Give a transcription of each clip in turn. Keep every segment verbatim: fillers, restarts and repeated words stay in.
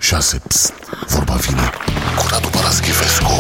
șase. Psst, vorba vine cu Radu Paraschivescu.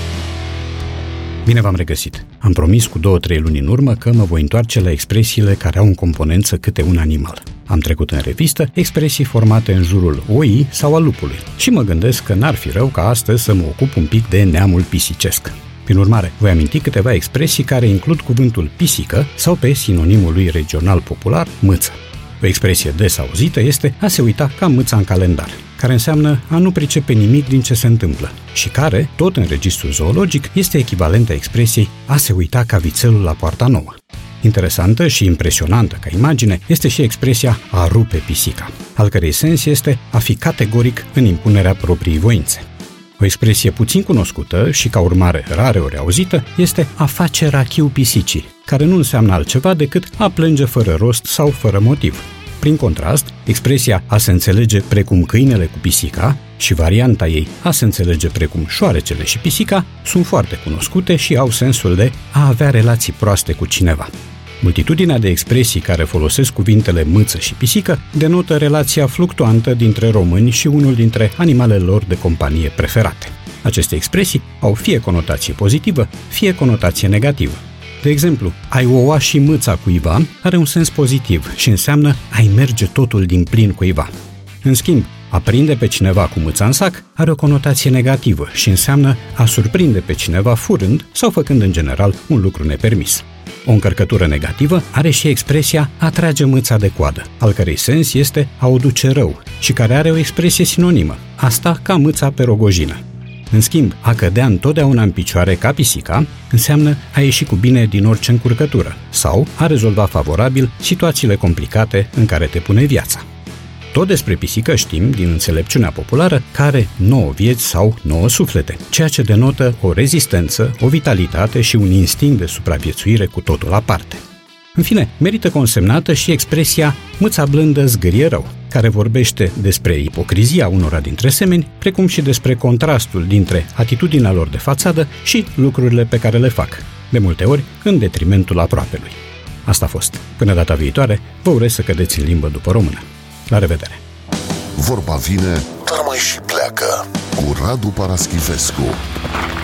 Bine v-am regăsit. Am promis cu două-trei luni în urmă că mă voi întoarce la expresiile care au în componență câte un animal. Am trecut în revistă expresii formate în jurul oii sau al lupului și mă gândesc că n-ar fi rău ca astăzi să mă ocup un pic de neamul pisicesc. Prin urmare, voi aminti câteva expresii care includ cuvântul pisică sau pe sinonimul lui regional popular, mâță. O expresie des auzită este a se uita ca mâța în calendar, care înseamnă a nu pricepe nimic din ce se întâmplă și care, tot în registrul zoologic, este echivalentă expresiei a se uita ca vițelul la poarta nouă. Interesantă și impresionantă ca imagine este și expresia a rupe pisica, al cărei sens este a fi categoric în impunerea propriei voințe. O expresie puțin cunoscută și ca urmare rareori auzită este a face rachiu pisicii, care nu înseamnă altceva decât a plânge fără rost sau fără motiv. Prin contrast, expresia a se înțelege precum câinele cu pisica și varianta ei a se înțelege precum șoarecele și pisica sunt foarte cunoscute și au sensul de a avea relații proaste cu cineva. Multitudinea de expresii care folosesc cuvintele mâță și pisică denotă relația fluctuantă dintre români și unul dintre animalele lor de companie preferate. Aceste expresii au fie conotație pozitivă, fie conotație negativă. De exemplu, ai oua și mâța cuiva are un sens pozitiv și înseamnă ai merge totul din plin cuiva. În schimb, a prinde pe cineva cu mâța în sac are o conotație negativă și înseamnă a surprinde pe cineva furând sau făcând în general un lucru nepermis. O încărcătură negativă are și expresia a trage mâța de coadă, al cărei sens este a o duce rău și care are o expresie sinonimă, a sta ca mâța pe rogojină. În schimb, a cădea întotdeauna în picioare ca pisica înseamnă a ieși cu bine din orice încurcătură sau a rezolva favorabil situațiile complicate în care te pune viața. Tot despre pisică știm, din înțelepciunea populară, că are nouă vieți sau nouă suflete, ceea ce denotă o rezistență, o vitalitate și un instinct de supraviețuire cu totul aparte. În fine, merită consemnată și expresia mâța blândă zgârie rău, care vorbește despre ipocrizia unora dintre semeni, precum și despre contrastul dintre atitudinea lor de fațadă și lucrurile pe care le fac, de multe ori în detrimentul aproapelui. Asta a fost. Până data viitoare, vă urez să cădeți în limbă după română. La revedere! Vorba vine, dar mai și pleacă cu Radu Paraschivescu.